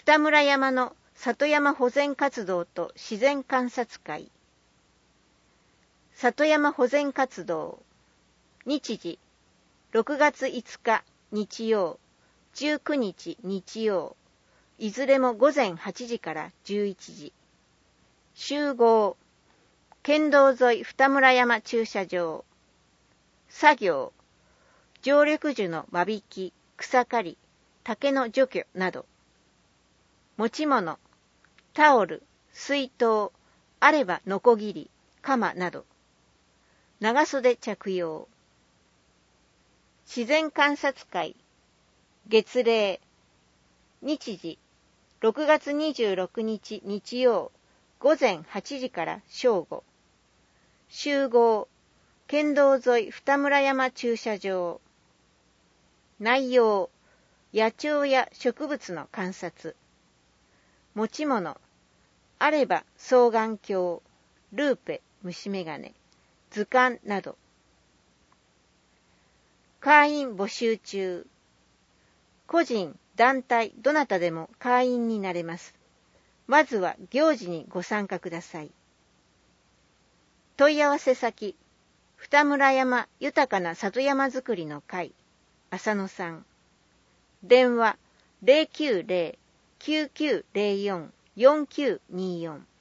二村山の里山保全活動と自然観察会。里山保全活動。日時、6月5日日曜、19日日曜、いずれも午前8時から11時。集合、県道沿い二村山駐車場。作業、常緑樹の間引き、草刈り、竹の除去など。持ち物、タオル、水筒、あればノコギリ、鎌など。長袖着用。自然観察会、月例。日時、6月26日日曜、午前8時から正午。集合、県道沿い二村山駐車場。内容、野鳥や植物の観察。持ち物、あれば双眼鏡、ルーペ、虫眼鏡、図鑑など。会員募集中。個人、団体、どなたでも会員になれます。まずは行事にご参加ください。問い合わせ先、二村山豊かな里山づくりの会、浅野さん。電話 090-9904-4924